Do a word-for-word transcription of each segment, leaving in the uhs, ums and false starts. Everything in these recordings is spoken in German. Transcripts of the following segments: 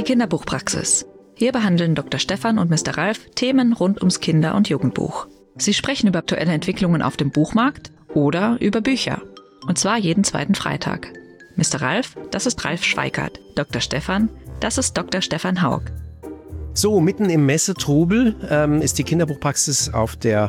die Kinderbuchpraxis. Hier behandeln Doktor Stefan und Mister Ralf Themen rund ums Kinder- und Jugendbuch. Sie sprechen über aktuelle Entwicklungen auf dem Buchmarkt oder über Bücher. Und zwar jeden zweiten Freitag. Mister Ralf, das ist Ralf Schweikart. Doktor Stefan, das ist Doktor Stefan Haug. So, mitten im Messetrubel ähm, ist die Kinderbuchpraxis auf der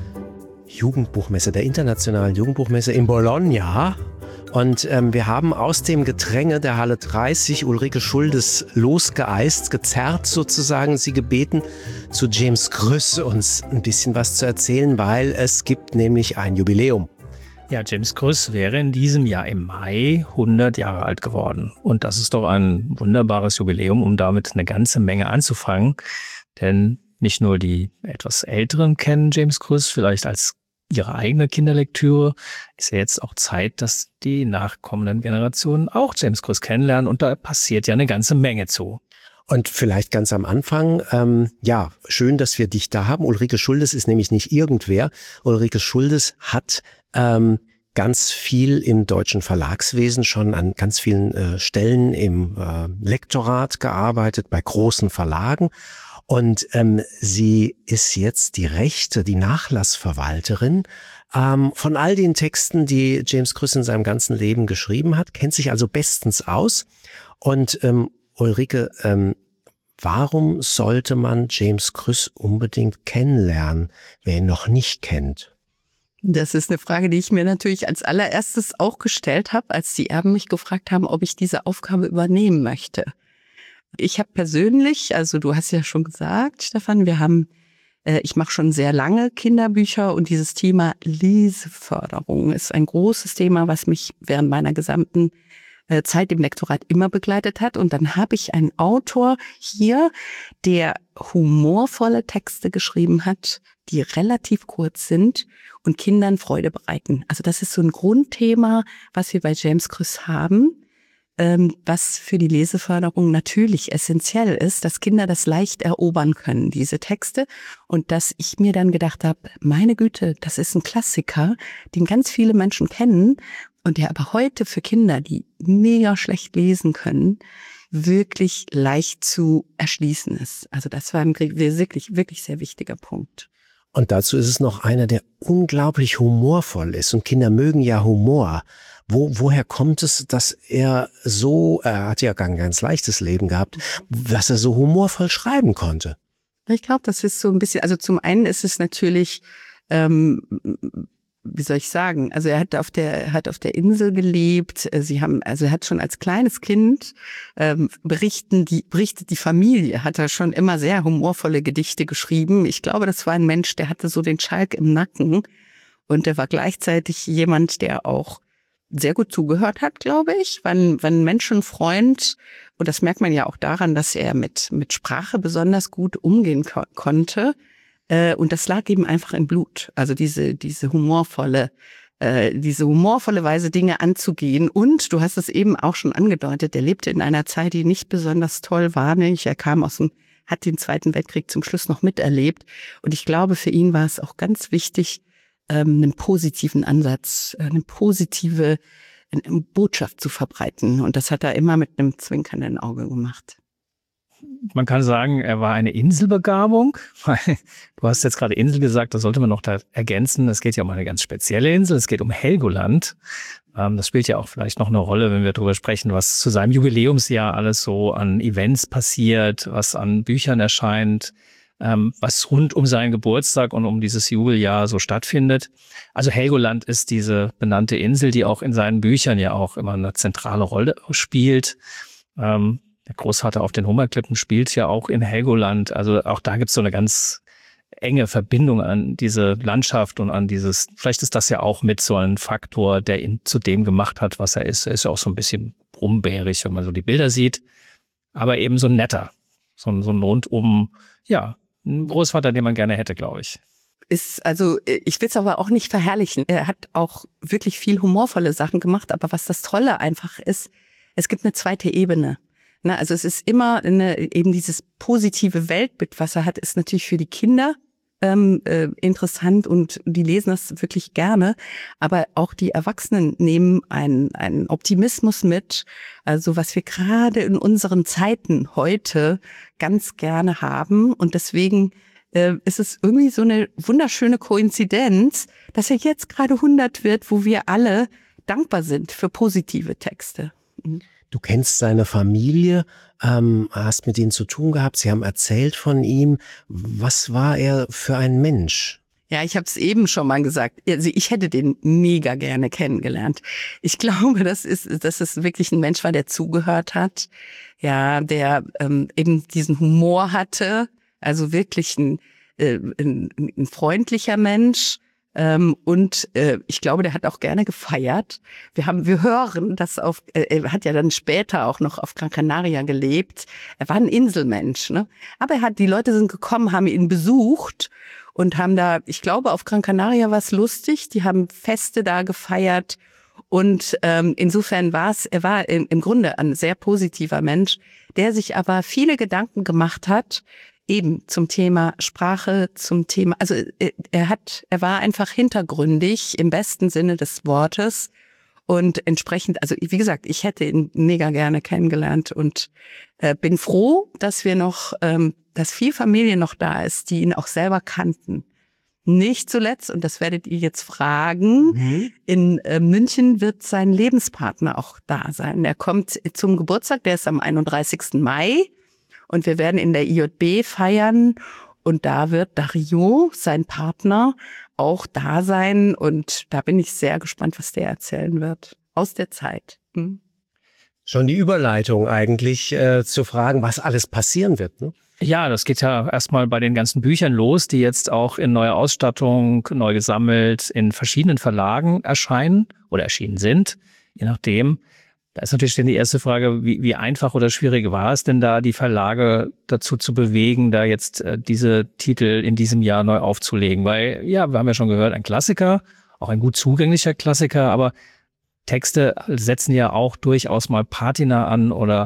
Jugendbuchmesse, der internationalen Jugendbuchmesse in Bologna. Und ähm, wir haben aus dem Gedränge der Halle dreißig Ulrike Schuldes losgeeist, gezerrt sozusagen, sie gebeten, zu James Krüss uns ein bisschen was zu erzählen, weil es gibt nämlich ein Jubiläum. Ja, James Krüss wäre in diesem Jahr im Mai hundert Jahre alt geworden. Und das ist doch ein wunderbares Jubiläum, um damit eine ganze Menge anzufangen. Denn nicht nur die etwas Älteren kennen James Krüss vielleicht als ihre eigene Kinderlektüre, ist ja jetzt auch Zeit, dass die nachkommenden Generationen auch James Krüss kennenlernen. Und da passiert ja eine ganze Menge zu. Und vielleicht ganz am Anfang, ähm, ja, schön, dass wir dich da haben. Ulrike Schuldes ist nämlich nicht irgendwer. Ulrike Schuldes hat ähm, ganz viel im deutschen Verlagswesen schon an ganz vielen äh, Stellen im äh, Lektorat gearbeitet, bei großen Verlagen. Und ähm, sie ist jetzt die Rechte, die Nachlassverwalterin ähm, von all den Texten, die James Krüss in seinem ganzen Leben geschrieben hat, kennt sich also bestens aus. Und ähm, Ulrike, ähm, warum sollte man James Krüss unbedingt kennenlernen, wer ihn noch nicht kennt? Das ist eine Frage, die ich mir natürlich als allererstes auch gestellt habe, als die Erben mich gefragt haben, ob ich diese Aufgabe übernehmen möchte. Ich habe persönlich, also du hast ja schon gesagt, Stefan, wir haben, äh, ich mache schon sehr lange Kinderbücher und dieses Thema Leseförderung ist ein großes Thema, was mich während meiner gesamten äh, Zeit im Lektorat immer begleitet hat. Und dann habe ich einen Autor hier, der humorvolle Texte geschrieben hat, die relativ kurz sind und Kindern Freude bereiten. Also das ist so ein Grundthema, was wir bei James Krüss haben. Was für die Leseförderung natürlich essentiell ist, dass Kinder das leicht erobern können, diese Texte. Und dass ich mir dann gedacht habe, meine Güte, das ist ein Klassiker, den ganz viele Menschen kennen und der aber heute für Kinder, die mega schlecht lesen können, wirklich leicht zu erschließen ist. Also das war ein wirklich, wirklich sehr wichtiger Punkt. Und dazu ist es noch einer, der unglaublich humorvoll ist. Und Kinder mögen ja Humor. Wo, woher kommt es, dass er so, er hat ja ein ganz leichtes Leben gehabt, dass er so humorvoll schreiben konnte? Ich glaube, das ist so ein bisschen, also zum einen ist es natürlich, ähm, wie soll ich sagen, also er hat auf der, er hat auf der Insel gelebt, sie haben, also er hat schon als kleines Kind, ähm, berichten die, berichtet die Familie, hat er schon immer sehr humorvolle Gedichte geschrieben. Ich glaube, das war ein Mensch, der hatte so den Schalk im Nacken und der war gleichzeitig jemand, der auch sehr gut zugehört hat, glaube ich, wenn, wenn Menschenfreund, und das merkt man ja auch daran, dass er mit, mit Sprache besonders gut umgehen ko- konnte, äh, und das lag ihm einfach im Blut. Also diese, diese humorvolle, äh, diese humorvolle Weise, Dinge anzugehen. Und du hast es eben auch schon angedeutet, er lebte in einer Zeit, die nicht besonders toll war, nämlich er kam aus dem, hat den Zweiten Weltkrieg zum Schluss noch miterlebt. Und ich glaube, für ihn war es auch ganz wichtig, einen positiven Ansatz, eine positive Botschaft zu verbreiten. Und das hat er immer mit einem zwinkernden Auge gemacht. Man kann sagen, er war eine Inselbegabung. Du hast jetzt gerade Insel gesagt, das sollte man noch da ergänzen. Es geht ja um eine ganz spezielle Insel. Es geht um Helgoland. Das spielt ja auch vielleicht noch eine Rolle, wenn wir darüber sprechen, was zu seinem Jubiläumsjahr alles so an Events passiert, was an Büchern erscheint, was rund um seinen Geburtstag und um dieses Jubeljahr so stattfindet. Also Helgoland ist diese benannte Insel, die auch in seinen Büchern ja auch immer eine zentrale Rolle spielt. Ähm, der Großvater auf den Hummerklippen spielt ja auch in Helgoland. Also auch da gibt es so eine ganz enge Verbindung an diese Landschaft und an dieses, vielleicht ist das ja auch mit so ein Faktor, der ihn zu dem gemacht hat, was er ist. Er ist ja auch so ein bisschen brummbärig, wenn man so die Bilder sieht, aber eben so ein netter, so ein, so ein rundum, ja, ein Großvater, den man gerne hätte, glaube ich. Ist, also ich will es aber auch nicht verherrlichen. Er hat auch wirklich viel humorvolle Sachen gemacht, aber was das Tolle einfach ist, es gibt eine zweite Ebene. Na, also es ist immer eine, eben dieses positive Weltbild, was er hat, ist natürlich für die Kinder ähm, äh, interessant und die lesen das wirklich gerne. Aber auch die Erwachsenen nehmen einen, einen Optimismus mit, also was wir gerade in unseren Zeiten heute ganz gerne haben. Und deswegen äh, ist es irgendwie so eine wunderschöne Koinzidenz, dass er jetzt gerade hundert wird, wo wir alle dankbar sind für positive Texte. Mhm. Du kennst seine Familie, ähm, hast mit ihnen zu tun gehabt, sie haben erzählt von ihm. Was war er für ein Mensch? Ja, ich habe es eben schon mal gesagt. Also ich hätte den mega gerne kennengelernt. Ich glaube, das ist, dass es wirklich ein Mensch war, der zugehört hat, ja, der ähm, eben diesen Humor hatte, also wirklich ein, äh, ein, ein freundlicher Mensch. Ähm, und äh, ich glaube, der hat auch gerne gefeiert. Wir haben, wir hören, dass auf, äh, er hat ja dann später auch noch auf Gran Canaria gelebt. Er war ein Inselmensch, ne? Aber er hat, die Leute sind gekommen, haben ihn besucht und haben da, ich glaube, auf Gran Canaria war es lustig. Die haben Feste da gefeiert und ähm, insofern war es, er war im, im Grunde ein sehr positiver Mensch, der sich aber viele Gedanken gemacht hat. Eben zum Thema Sprache, zum Thema, also er hat, er war einfach hintergründig im besten Sinne des Wortes und entsprechend, also wie gesagt, ich hätte ihn mega gerne kennengelernt und äh, bin froh, dass wir noch, ähm, dass viel Familie noch da ist, die ihn auch selber kannten. Nicht zuletzt, und das werdet ihr jetzt fragen, mhm. in äh, München wird sein Lebenspartner auch da sein. Er kommt zum Geburtstag, der ist am einunddreißigsten Mai. Und wir werden in der I J B feiern und da wird Dario, sein Partner, auch da sein. Und da bin ich sehr gespannt, was der erzählen wird aus der Zeit. Hm. Schon die Überleitung eigentlich äh, zu fragen, was alles passieren wird, ne? Ja, das geht ja erstmal bei den ganzen Büchern los, die jetzt auch in neuer Ausstattung, neu gesammelt, in verschiedenen Verlagen erscheinen oder erschienen sind, je nachdem. Da ist natürlich dann die erste Frage, wie, wie einfach oder schwierig war es denn da, die Verlage dazu zu bewegen, da jetzt äh, diese Titel in diesem Jahr neu aufzulegen? Weil, ja, wir haben ja schon gehört, ein Klassiker, auch ein gut zugänglicher Klassiker, aber Texte setzen ja auch durchaus mal Patina an oder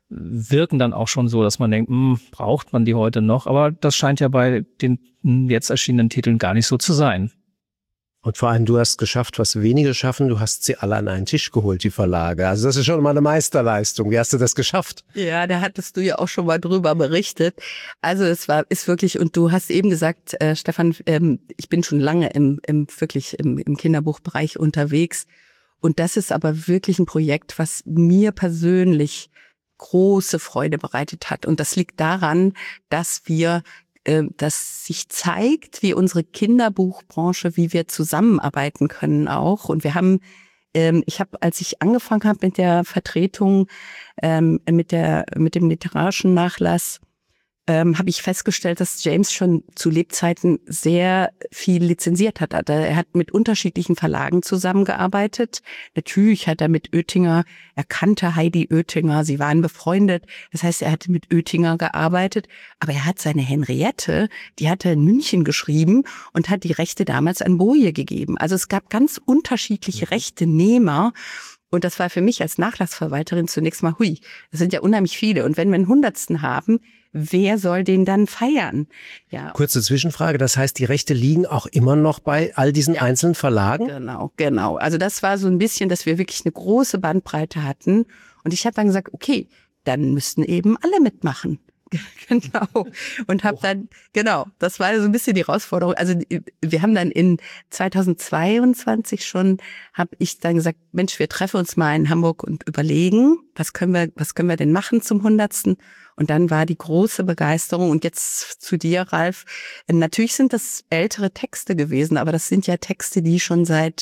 wirken dann auch schon so, dass man denkt, hm, braucht man die heute noch? Aber das scheint ja bei den jetzt erschienenen Titeln gar nicht so zu sein. Und vor allem, du hast geschafft, was wenige schaffen. Du hast sie alle an einen Tisch geholt, die Verlage. Also das ist schon mal eine Meisterleistung. Wie hast du das geschafft? Ja, da hattest du ja auch schon mal drüber berichtet. Also es war, ist wirklich, und du hast eben gesagt, äh, Stefan, ähm, ich bin schon lange im, im wirklich im, im Kinderbuchbereich unterwegs. Und das ist aber wirklich ein Projekt, was mir persönlich große Freude bereitet hat. Und das liegt daran, dass wir dass sich zeigt, wie unsere Kinderbuchbranche, wie wir zusammenarbeiten können auch. Und wir haben, ähm, ich habe, als ich angefangen habe mit der Vertretung, ähm, mit der mit dem literarischen Nachlass, ähm, habe ich festgestellt, dass James schon zu Lebzeiten sehr viel lizenziert hat. Er hat mit unterschiedlichen Verlagen zusammengearbeitet. Natürlich hat er mit Oettinger, er kannte Heidi Oettinger, sie waren befreundet. Das heißt, er hatte mit Oettinger gearbeitet. Aber er hat seine Henriette, die hat er in München geschrieben und hat die Rechte damals an Boje gegeben. Also es gab ganz unterschiedliche Rechtenehmer. Und das war für mich als Nachlassverwalterin zunächst mal, hui, das sind ja unheimlich viele. Und wenn wir einen Hundertsten haben, wer soll den dann feiern? Ja. Kurze Zwischenfrage, das heißt, die Rechte liegen auch immer noch bei all diesen ja. einzelnen Verlagen? Genau, genau. Also das war so ein bisschen, dass wir wirklich eine große Bandbreite hatten. Und ich habe dann gesagt, okay, dann müssten eben alle mitmachen. Genau. Und habe dann, genau, das war so ein bisschen die Herausforderung. Also wir haben dann in zweitausendzweiundzwanzig schon, habe ich dann gesagt, Mensch, wir treffen uns mal in Hamburg und überlegen, was können wir, was können wir denn machen zum Hundertsten? Und dann war die große Begeisterung. Und jetzt zu dir, Ralf. Natürlich sind das ältere Texte gewesen, aber das sind ja Texte, die schon seit,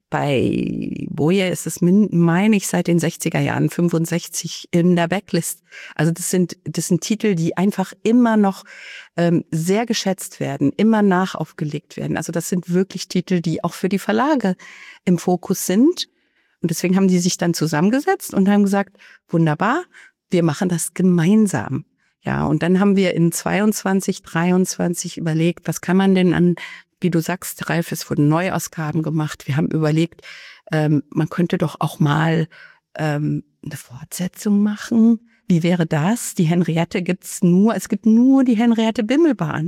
bei Boje ist es, meine ich, seit den sechziger Jahren, fünfundsechzig in der Backlist. Also das sind, das sind Titel, die einfach immer noch ähm, sehr geschätzt werden, immer nachaufgelegt werden. Also das sind wirklich Titel, die auch für die Verlage im Fokus sind. Und deswegen haben die sich dann zusammengesetzt und haben gesagt, wunderbar, wir machen das gemeinsam. Ja, und dann haben wir in zweiundzwanzig, dreiundzwanzig überlegt, was kann man denn an, wie du sagst, Ralf, es wurden Neuausgaben gemacht. Wir haben überlegt, ähm, man könnte doch auch mal ähm, eine Fortsetzung machen. Wie wäre das? Die Henriette gibt's nur, es gibt nur die Henriette Bimmelbahn.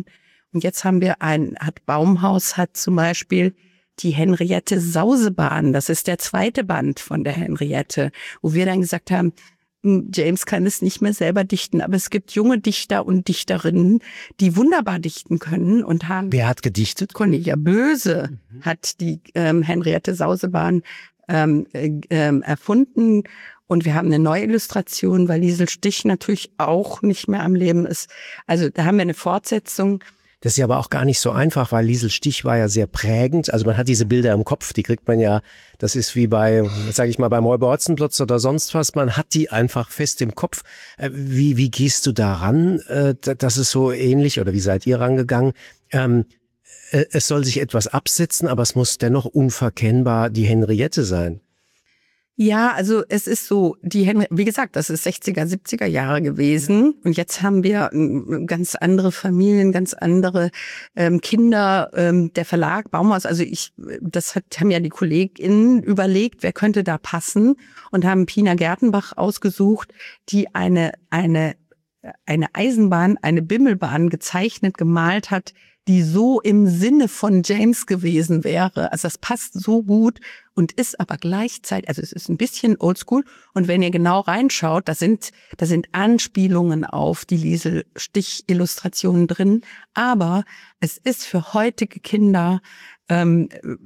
Und jetzt haben wir ein, hat Baumhaus hat zum Beispiel die Henriette Sausebahn. Das ist der zweite Band von der Henriette, wo wir dann gesagt haben, James kann es nicht mehr selber dichten, aber es gibt junge Dichter und Dichterinnen, die wunderbar dichten können und haben. Wer hat gedichtet? Cornelia Böse mhm. hat die ähm, Henriette Sausebahn ähm, äh, äh, erfunden. Und wir haben eine neue Illustration, weil Liesel Stich natürlich auch nicht mehr am Leben ist. Also da haben wir eine Fortsetzung. Das ist ja aber auch gar nicht so einfach, weil Liesel Stich war ja sehr prägend. Also man hat diese Bilder im Kopf, die kriegt man ja, das ist wie bei, sage ich mal, beim Räuber Hotzenplotz oder sonst was. Man hat die einfach fest im Kopf. Wie, wie gehst du daran? Das ist so ähnlich, oder wie seid ihr rangegangen? Ähm, es soll sich etwas absetzen, aber es muss dennoch unverkennbar die Henriette sein. Ja, also es ist so, die Henry, wie gesagt, das ist sechziger, siebziger Jahre gewesen und jetzt haben wir ganz andere Familien, ganz andere ähm, Kinder, ähm, der Verlag, Baumhaus, also ich, das hat, haben ja die KollegInnen überlegt, wer könnte da passen und haben Pina Gertenbach ausgesucht, die eine, eine, eine Eisenbahn, eine Bimmelbahn gezeichnet, gemalt hat, die so im Sinne von James gewesen wäre. Also das passt so gut und ist aber gleichzeitig, also es ist ein bisschen oldschool. Und wenn ihr genau reinschaut, da sind, da sind Anspielungen auf die Liesel Stich-Illustrationen drin. Aber es ist für heutige Kinder ähm,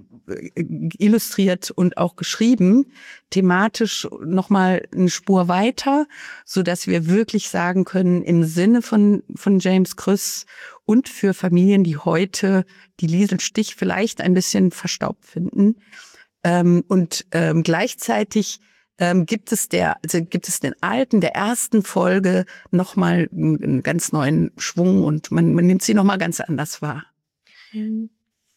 illustriert und auch geschrieben, thematisch nochmal eine Spur weiter, so dass wir wirklich sagen können, im Sinne von, von James Krüss und für Familien, die heute die Liesel Stich vielleicht ein bisschen verstaubt finden. Ähm, und ähm, gleichzeitig ähm, gibt es der, also gibt es den alten, der ersten Folge nochmal einen, einen ganz neuen Schwung und man, man nimmt sie nochmal ganz anders wahr. Mhm.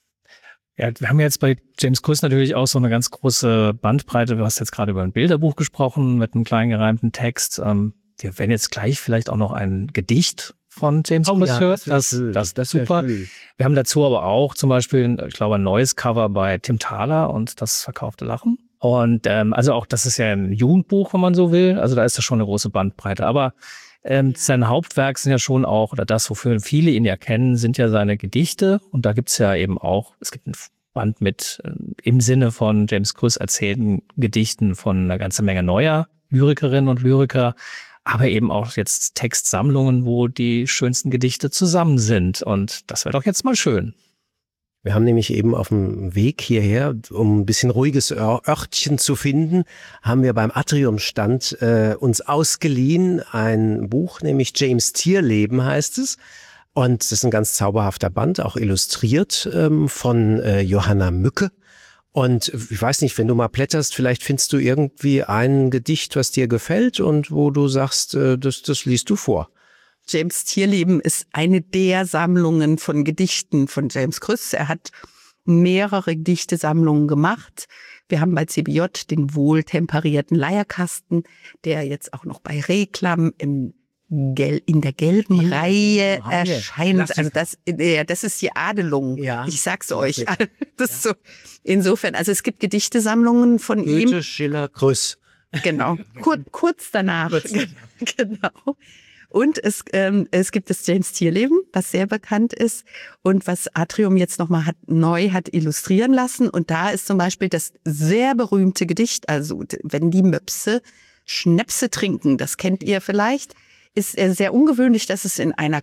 Ja, wir haben jetzt bei James Krüss natürlich auch so eine ganz große Bandbreite. Du hast jetzt gerade über ein Bilderbuch gesprochen mit einem kleinen gereimten Text. Ähm, wir werden jetzt gleich vielleicht auch noch ein Gedicht von James Krüss ja, hören. Das, das, das, das ist super. Wir haben dazu aber auch zum Beispiel, ich glaube, ein neues Cover bei Tim Thaler und Das verkaufte Lachen. Und ähm, also auch, das ist ja ein Jugendbuch, wenn man so will. Also da ist das schon eine große Bandbreite. Aber ähm, sein Hauptwerk sind ja schon auch, oder das, wofür viele ihn ja kennen, sind ja seine Gedichte. Und da gibt's ja eben auch, es gibt ein Band mit äh, im Sinne von James Krüss erzählten Gedichten von einer ganzen Menge neuer Lyrikerinnen und Lyriker, aber eben auch jetzt Textsammlungen, wo die schönsten Gedichte zusammen sind. Und das wäre doch jetzt mal schön. Wir haben nämlich eben auf dem Weg hierher, um ein bisschen ruhiges Örtchen zu finden, haben wir beim Atrium-Stand äh, uns ausgeliehen ein Buch, nämlich James Tierleben heißt es. Und das ist ein ganz zauberhafter Band, auch illustriert ähm, von äh, Johanna Mücke. Und ich weiß nicht, wenn du mal blätterst, vielleicht findest du irgendwie ein Gedicht, was dir gefällt und wo du sagst, äh, das, das liest du vor. James Tierleben ist eine der Sammlungen von Gedichten von James Krüss. Er hat mehrere Gedichtesammlungen gemacht. Wir haben bei C B J den wohltemperierten Leierkasten, der jetzt auch noch bei Reklam im Gel in der gelben ja, Reihe oh, erscheint. Also das, ja, das ist die Adelung. Ja. Ich sag's euch. Das ist so. Insofern, also es gibt Gedichtesammlungen von Goethe, ihm. Goethe, Schiller, Krüss. Genau. Kur, kurz danach. Kurz. Genau. Und es, ähm, es gibt das James Tierleben, was sehr bekannt ist und was Atrium jetzt nochmal hat, neu hat illustrieren lassen. Und da ist zum Beispiel das sehr berühmte Gedicht, also wenn die Möpse Schnäpse trinken, das kennt ihr vielleicht, ist sehr ungewöhnlich, dass es in einer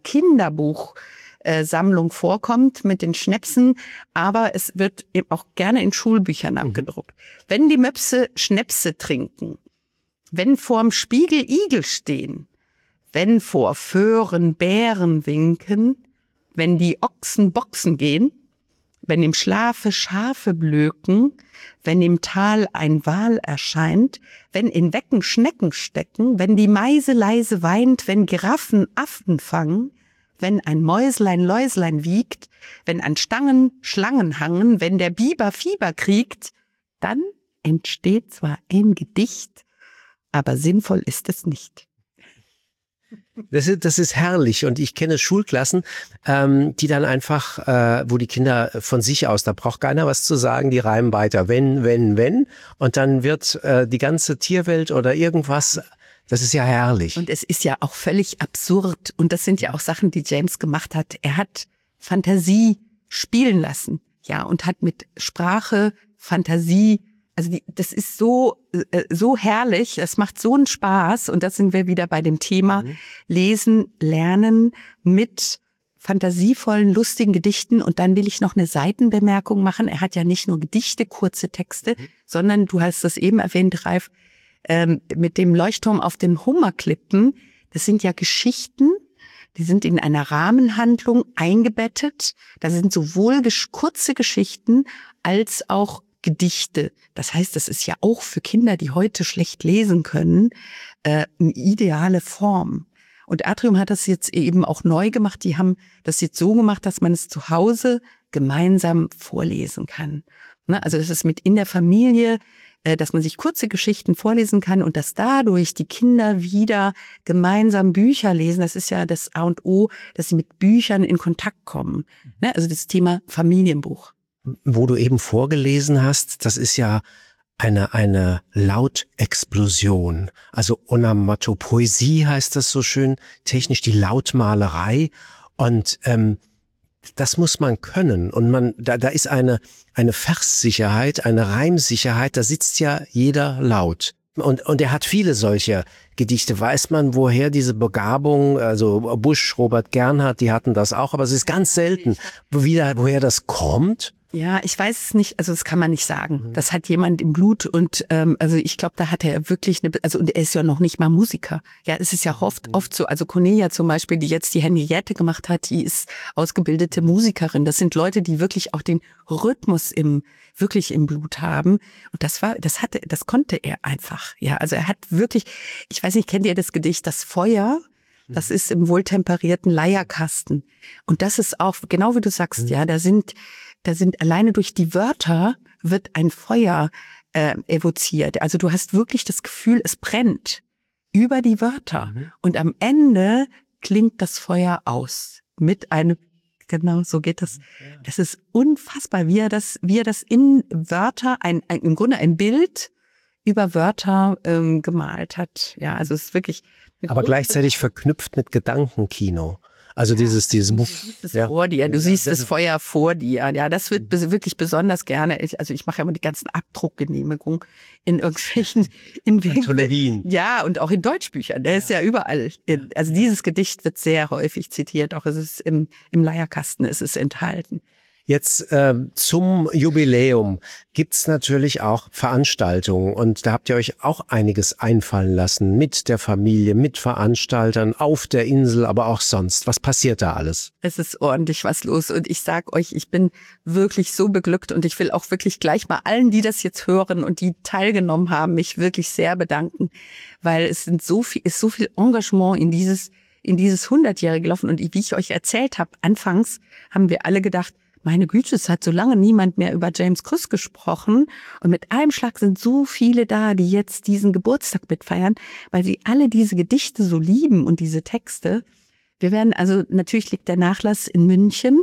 Kinderbuchsammlung vorkommt mit den Schnäpsen, aber es wird eben auch gerne in Schulbüchern abgedruckt. Mhm. Wenn die Möpse Schnäpse trinken, wenn vorm Spiegel Igel stehen, wenn vor Föhren Bären winken, wenn die Ochsen boxen gehen, wenn im Schlafe Schafe blöken, wenn im Tal ein Wal erscheint, wenn in Wecken Schnecken stecken, wenn die Meise leise weint, wenn Giraffen Affen fangen, wenn ein Mäuslein Läuslein wiegt, wenn an Stangen Schlangen hangen, wenn der Biber Fieber kriegt, dann entsteht zwar ein Gedicht, aber sinnvoll ist es nicht. Das ist, das ist herrlich und ich kenne Schulklassen, ähm, die dann einfach, äh, wo die Kinder von sich aus, da braucht keiner was zu sagen, die reimen weiter, wenn, wenn, wenn und dann wird äh, die ganze Tierwelt oder irgendwas, das ist ja herrlich. Und es ist ja auch völlig absurd und das sind ja auch Sachen, die James gemacht hat. Er hat Fantasie spielen lassen, ja, und hat mit Sprache, Fantasie, also die, das ist so äh, so herrlich, das macht so einen Spaß und das sind wir wieder bei dem Thema mhm. Lesen, Lernen mit fantasievollen, lustigen Gedichten. Und dann will ich noch eine Seitenbemerkung machen. Er hat ja nicht nur Gedichte, kurze Texte, mhm. sondern, du hast das eben erwähnt, Ralf, ähm, mit dem Leuchtturm auf den Hummerklippen, das sind ja Geschichten, die sind in einer Rahmenhandlung eingebettet. Da sind sowohl gesch- kurze Geschichten als auch Gedichte. Das heißt, das ist ja auch für Kinder, die heute schlecht lesen können, äh, eine ideale Form. Und Atrium hat das jetzt eben auch neu gemacht. Die haben das jetzt so gemacht, dass man es zu Hause gemeinsam vorlesen kann. Ne? Also das ist mit in der Familie, äh, dass man sich kurze Geschichten vorlesen kann und dass dadurch die Kinder wieder gemeinsam Bücher lesen. Das ist ja das A und O, dass sie mit Büchern in Kontakt kommen. Ne? Also das Thema Familienbuch. Wo du eben vorgelesen hast, das ist ja eine eine Lautexplosion, also Onomatopoesie heißt das so schön technisch, die Lautmalerei, und ähm, das muss man können, und man da da ist eine eine Verssicherheit, eine Reimsicherheit, da sitzt ja jeder Laut. Und und er hat viele solche Gedichte. Weiß man, woher diese Begabung, also Busch, Robert Gernhardt, die hatten das auch, aber es ist ganz selten, wieder, woher das kommt. Ja, ich weiß es nicht, also das kann man nicht sagen. Das hat jemand im Blut und ähm, also ich glaube, da hat er wirklich eine, also und er ist ja noch nicht mal Musiker. Ja, es ist ja oft, oft so, also Cornelia zum Beispiel, die jetzt die Henriette gemacht hat, die ist ausgebildete Musikerin. Das sind Leute, die wirklich auch den Rhythmus im wirklich im Blut haben. Und das war, das hatte, das konnte er einfach. Ja, also er hat wirklich, ich weiß nicht, kennt ihr das Gedicht Das Feuer? Das ist im wohltemperierten Leierkasten. Und das ist auch, genau wie du sagst, ja, da sind Da sind alleine durch die Wörter wird ein Feuer äh, evoziert. Also du hast wirklich das Gefühl, es brennt über die Wörter. Mhm. Und am Ende klingt das Feuer aus mit einem, genau so geht das. Das ist unfassbar, wie er das, wie er das in Wörter, ein, ein im Grunde ein Bild über Wörter ähm, gemalt hat. Ja, also es ist wirklich. Aber gleichzeitig verknüpft mit Gedankenkino. Also dieses, dieses Du siehst es ja. vor dir, du siehst das Feuer vor dir. Ja, das wird wirklich besonders gerne. Ich, also ich mache ja immer die ganzen Abdruckgenehmigungen in irgendwelchen, in Anthologien. Ja, und auch in Deutschbüchern. Der ist ja überall. Also dieses Gedicht wird sehr häufig zitiert. Auch es ist im, im Leierkasten ist es enthalten. Jetzt äh, zum Jubiläum gibt's natürlich auch Veranstaltungen, und da habt ihr euch auch einiges einfallen lassen mit der Familie, mit Veranstaltern auf der Insel, aber auch sonst. Was passiert da alles? Es ist ordentlich was los, und ich sag euch, ich bin wirklich so beglückt, und ich will auch wirklich gleich mal allen, die das jetzt hören und die teilgenommen haben, mich wirklich sehr bedanken, weil es sind so viel, ist so viel Engagement in dieses in dieses hundertjährige gelaufen, und wie ich euch erzählt habe, anfangs haben wir alle gedacht, meine Güte, es hat so lange niemand mehr über James Krüss gesprochen. Und mit einem Schlag sind so viele da, die jetzt diesen Geburtstag mitfeiern, weil sie alle diese Gedichte so lieben und diese Texte. Wir werden, also natürlich liegt der Nachlass in München.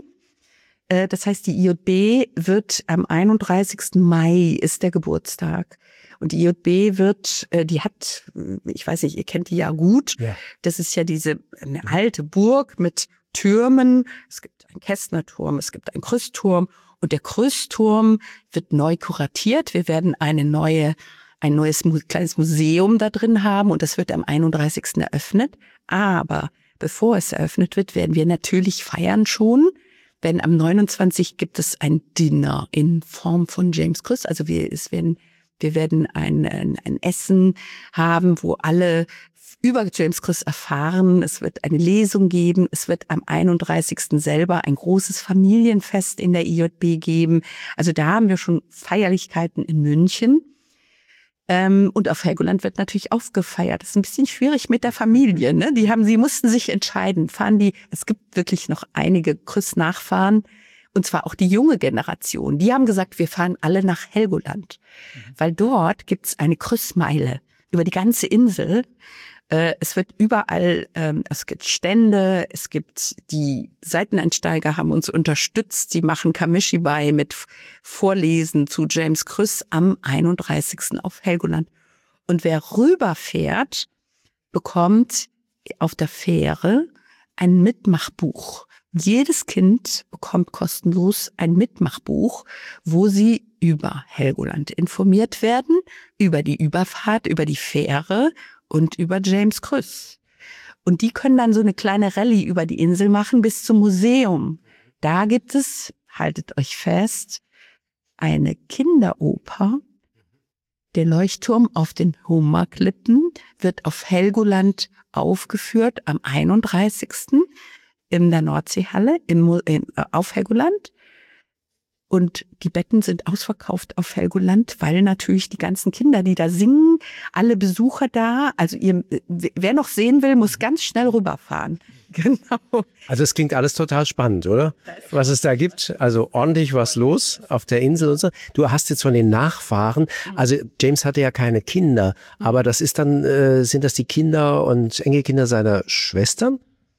Das heißt, die I J B wird am einunddreißigsten Mai ist der Geburtstag. Und die I J B wird, die hat, ich weiß nicht, ihr kennt die ja gut. Ja. Das ist ja diese eine alte Burg mit Türmen. Es gibt einen Kästnerturm, es gibt einen Krüssturm, und der Krüssturm wird neu kuratiert. Wir werden eine neue, ein neues kleines Museum da drin haben, und das wird am einunddreißigsten eröffnet. Aber bevor es eröffnet wird, werden wir natürlich feiern schon. Denn am neunundzwanzigsten gibt es ein Dinner in Form von James Krüss. Also wir, es werden, wir werden ein, ein, ein Essen haben, wo alle über James Krüss erfahren. Es wird eine Lesung geben. Es wird am einunddreißigsten selber ein großes Familienfest in der I J B geben. Also da haben wir schon Feierlichkeiten in München. Ähm, und auf Helgoland wird natürlich aufgefeiert. Das ist ein bisschen schwierig mit der Familie, ne? Die haben, sie mussten sich entscheiden. Fahren die, es gibt wirklich noch einige Krüss-Nachfahren. Und zwar auch die junge Generation. Die haben gesagt, wir fahren alle nach Helgoland. Mhm. Weil dort gibt's eine Krüssmeile über die ganze Insel. Es wird überall, ähm, es gibt Stände, es gibt die Seiteneinsteiger haben uns unterstützt, die machen Kamishibai mit Vorlesen zu James Krüss am einunddreißigsten auf Helgoland. Und wer rüberfährt, bekommt auf der Fähre ein Mitmachbuch Jedes Kind bekommt kostenlos ein Mitmachbuch, wo sie über Helgoland informiert werden, über die Überfahrt, über die Fähre und über James Krüss. Und die können dann so eine kleine Rallye über die Insel machen bis zum Museum. Da gibt es, haltet euch fest, eine Kinderoper. Der Leuchtturm auf den Hummerklippen wird auf Helgoland aufgeführt am einunddreißigsten in der Nordseehalle im, in, auf Helgoland. Und die Betten sind ausverkauft auf Helgoland, weil natürlich die ganzen Kinder, die da singen, alle Besucher da, also ihr, wer noch sehen will, muss ganz schnell rüberfahren. Genau. Also es klingt alles total spannend, oder? Was es da gibt, also ordentlich was los auf der Insel und so. Du hast jetzt von den Nachfahren, also James hatte ja keine Kinder, aber das ist dann, äh, sind das die Kinder und Enkelkinder seiner Schwestern?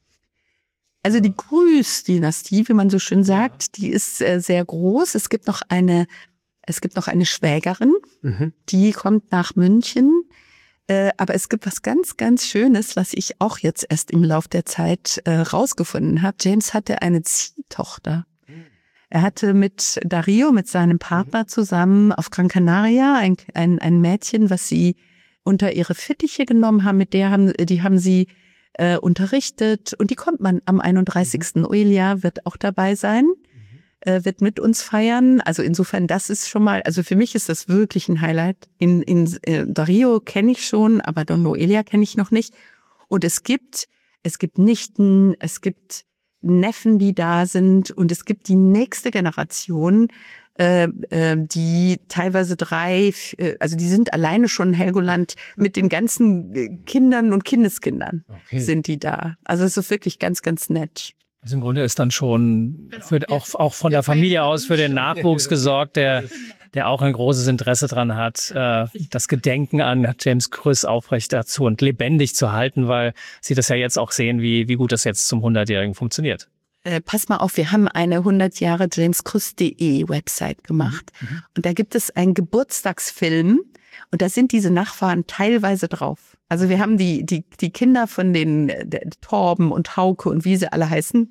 Also die Krüss-Dynastie, wie man so schön sagt, die ist äh, sehr groß. Es gibt noch eine, es gibt noch eine Schwägerin, mhm. die kommt nach München. Äh, aber es gibt was ganz, ganz Schönes, was ich auch jetzt erst im Lauf der Zeit äh, rausgefunden habe. James hatte eine Ziehtochter. Er hatte mit Dario, mit seinem Partner zusammen auf Gran Canaria ein, ein, ein Mädchen, was sie unter ihre Fittiche genommen haben. Mit der haben, die haben sie Äh, unterrichtet und die kommt man am einunddreißigsten Noelia wird auch dabei sein, äh, wird mit uns feiern. Also insofern, das ist schon mal, also für mich ist das wirklich ein Highlight. In, in äh, Dario kenne ich schon, aber Don Noelia kenne ich noch nicht. Und es gibt, es gibt Nichten, es gibt Neffen, die da sind und es gibt die nächste Generation, Äh, äh, die teilweise drei, äh, also die sind alleine schon in Helgoland mit den ganzen Kindern und Kindeskindern okay. sind die da. Also es ist wirklich ganz, ganz nett. Also im Grunde ist dann schon für, auch, auch von der Familie aus für den Nachwuchs gesorgt, der, der auch ein großes Interesse dran hat, äh, das Gedenken an James Krüss aufrechterzu und lebendig zu halten, weil sie das ja jetzt auch sehen, wie, wie gut das jetzt zum hundertjährigen funktioniert. Äh, pass mal auf, wir haben eine hundert Jahre James Krüss Punkt de Website gemacht. Mhm. Und da gibt es einen Geburtstagsfilm und da sind diese Nachfahren teilweise drauf. Also wir haben die, die, die Kinder von den der, Torben und Hauke und wie sie alle heißen.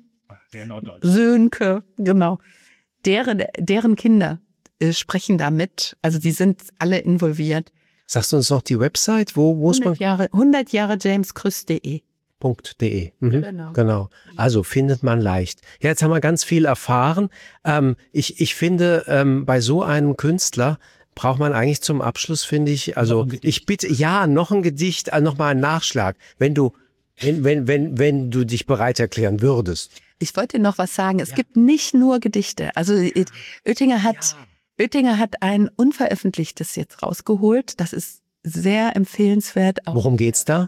Sönke, genau. Deren, deren Kinder äh, sprechen da mit. Also die sind alle involviert. Sagst du uns noch die Website? Wo, wo ist man? hundert Jahre James Krüss Punkt de. .de. Mhm. Genau. genau. Also findet man leicht. Ja, jetzt haben wir ganz viel erfahren. Ähm, ich, ich finde, ähm, bei so einem Künstler braucht man eigentlich zum Abschluss, finde ich, also ich bitte, ja, noch ein Gedicht, äh, noch mal einen Nachschlag, wenn du, wenn, wenn, wenn, wenn du dich bereit erklären würdest. Ich wollte noch was sagen. Es ja. gibt nicht nur Gedichte. Also Oettinger hat, ja. Oettinger hat ein unveröffentlichtes jetzt rausgeholt. Das ist sehr empfehlenswert. Auch Worum geht's da?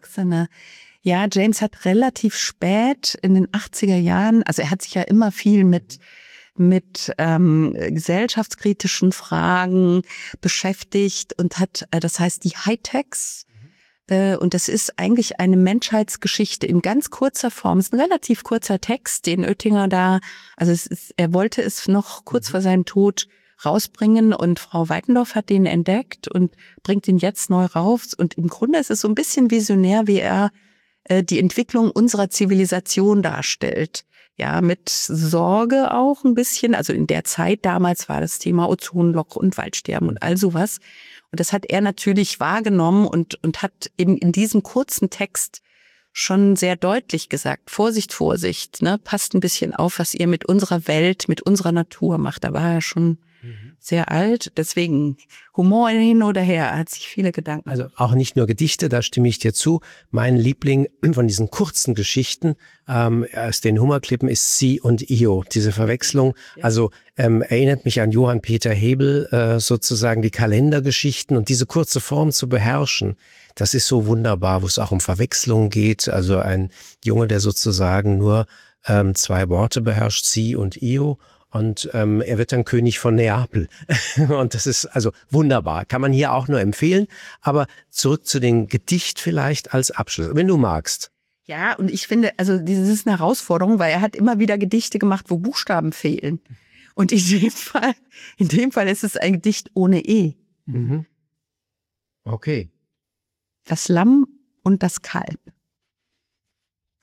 Ja, James hat relativ spät in den achtziger Jahren, also er hat sich ja immer viel mit mit ähm, gesellschaftskritischen Fragen beschäftigt und hat, äh, das heißt die Hightechs, mhm. äh, und das ist eigentlich eine Menschheitsgeschichte in ganz kurzer Form. Es ist ein relativ kurzer Text, den Oettinger da, also es ist, er wollte es noch kurz mhm. vor seinem Tod rausbringen und Frau Weitendorf hat den entdeckt und bringt ihn jetzt neu raus und im Grunde ist es so ein bisschen visionär, wie er die Entwicklung unserer Zivilisation darstellt. Ja, mit Sorge auch ein bisschen. Also in der Zeit damals war das Thema Ozonloch und Waldsterben und all sowas. Und das hat er natürlich wahrgenommen und, und hat eben in diesem kurzen Text schon sehr deutlich gesagt, Vorsicht, Vorsicht, ne, passt ein bisschen auf, was ihr mit unserer Welt, mit unserer Natur macht. Da war er schon mhm. sehr alt. Deswegen Humor hin oder her, er hat sich viele Gedanken. Also auch nicht nur Gedichte, da stimme ich dir zu. Mein Liebling von diesen kurzen Geschichten ähm, aus den Hummerklippen ist Sie und Io. Diese Verwechslung, ja. also ähm, erinnert mich an Johann Peter Hebel, äh, sozusagen die Kalendergeschichten und diese kurze Form zu beherrschen. Das ist so wunderbar, wo es auch um Verwechslung geht. Also ein Junge, der sozusagen nur ähm, zwei Worte beherrscht, Sie und Io. Und ähm, er wird dann König von Neapel. Und das ist also wunderbar. Kann man hier auch nur empfehlen. Aber zurück zu dem Gedicht vielleicht als Abschluss, wenn du magst. Ja, und ich finde, also das ist eine Herausforderung, weil er hat immer wieder Gedichte gemacht, wo Buchstaben fehlen. Und in dem Fall, in dem Fall ist es ein Gedicht ohne E. Mhm. Okay. Das Lamm und das Kalb.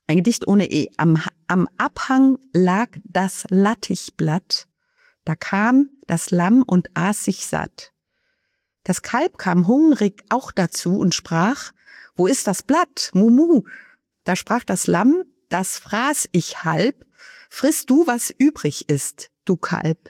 Ein Gedicht ohne E. Am, am Abhang lag das Lattichblatt. Da kam das Lamm und aß sich satt. Das Kalb kam hungrig auch dazu und sprach, wo ist das Blatt, Mumu? Da sprach das Lamm, das fraß ich halb, friss du, was übrig ist, du Kalb.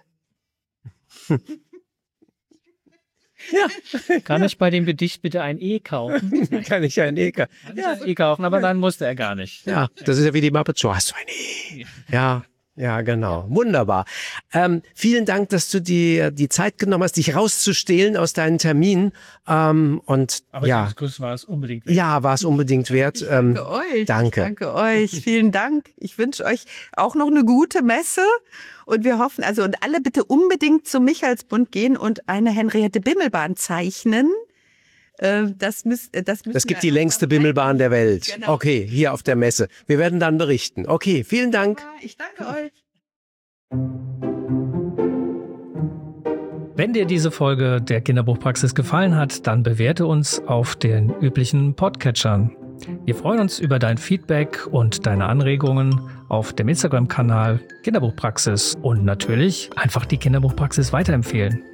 Ja. Kann ich bei dem Gedicht bitte ein E kaufen? Kann ich ein E kaufen? Kann ich ein E kaufen, aber dann musste er gar nicht. Ja, das ist ja wie die Muppet Show. Hast du ein E? Ja. Ja, genau. Wunderbar. Ähm, vielen Dank, dass du dir die Zeit genommen hast, dich rauszustehlen aus deinen Terminen. Ähm, und Aber ja, das war es unbedingt wert. Ja, war es unbedingt wert. Ähm, Danke euch. Danke. Danke euch. Vielen Dank. Ich wünsche euch auch noch eine gute Messe. Und wir hoffen, also und alle bitte unbedingt zum Michaelsbund gehen und eine Henriette Bimmelbahn zeichnen. Das, müß, das, das gibt die längste Bimmelbahn der Welt. Genau. Okay, hier auf der Messe. Wir werden dann berichten. Okay, vielen Dank. Ich danke euch. Wenn dir diese Folge der Kinderbuchpraxis gefallen hat, dann bewerte uns auf den üblichen Podcatchern. Wir freuen uns über dein Feedback und deine Anregungen auf dem Instagram-Kanal Kinderbuchpraxis und natürlich einfach die Kinderbuchpraxis weiterempfehlen.